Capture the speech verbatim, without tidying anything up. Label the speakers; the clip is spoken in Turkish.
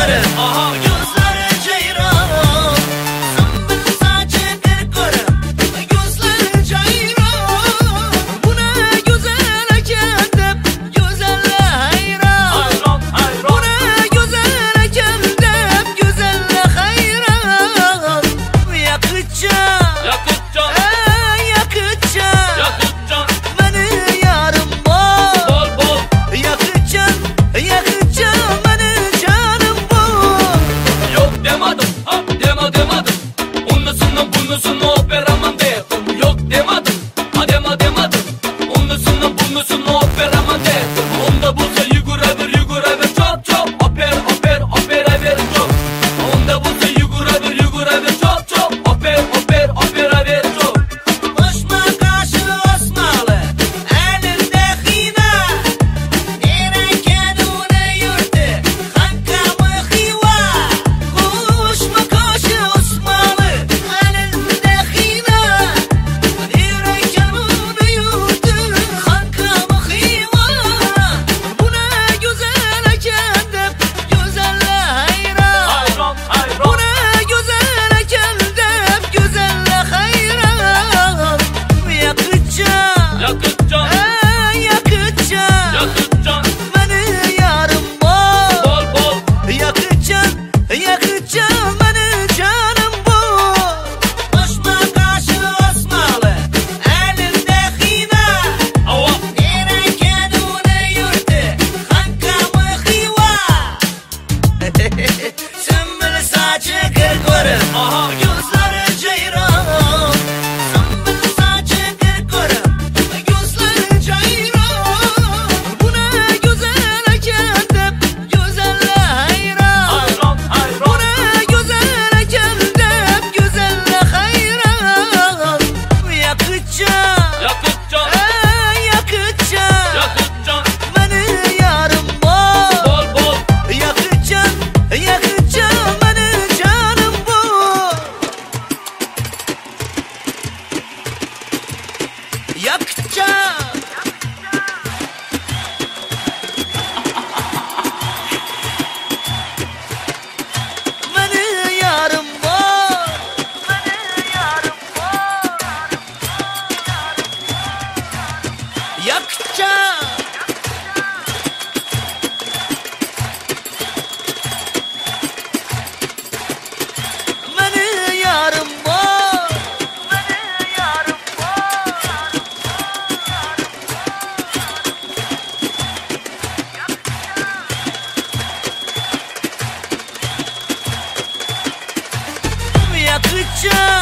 Speaker 1: kırkırı. Aha gözleri ceyran, zımbıl saçı kırkırı. Gözleri ceyran, bu ne güzel kendip, güzel hayran. Hayran hayran, bu ne güzel kendip, güzel hayran. Yakıtcan, yakıtcan, ee, yakıtcan, yakıtcan. Beni yarım bol, bol bol. Yakıtcan, yakıtcan, beni canım bol. Yok demedim, ha deme demedim. Onlusunu bunlusunu operaman dedim. Yok demedim, ha deme demedim. Onlusunu bunlusunu operaman dedim. Onda bulsa yuguradır yuguradır çok çok. Oper oper opera ver çok. Onda bulsa yuguradır yuguradır çok çok. Oper oper opera ver çok. Osman karşı Osmanlı, elinde hina. Nere kendine yurdu, kankamı hiva. Koşma karşı Osmanlı, elinde hina. Nere kendine yurdu, kankamı hiva. Bu ne güzel kendip, güzel hayran. Hayran hayran, bu ne güzel kendip, güzel hayran. Yakıtcan, yakıtcan, ee, yakıtcan, yakıtcan. Beni yarım bol, bol bol. Yakıtcan, yakıtcan, beni canım bol. Osman karşı Osmanlı, elinde hina. Ava. Nere kendine yurdu, kankamı hiva. Zımbıl saçı kırkırı. Aha gözleri ceyran, zımbıl saçı kırkırı. Gözleri ceyran, bu ne güzel kendip, güzel hayran. Hayran hayran, bu ne güzel kendip, güzel hayran. Yakıtcan, yakıtcan, ee, yakıtcan, yakıtcan. Beni yarım bol, bol bol. Yakıtcan, yakıtcan, beni canım bol. Yakıtcan. Beni yarım bol, beni yarım bol. Yakıtcan. Beni yarım bol, beni yarım bol. Yakıtcan.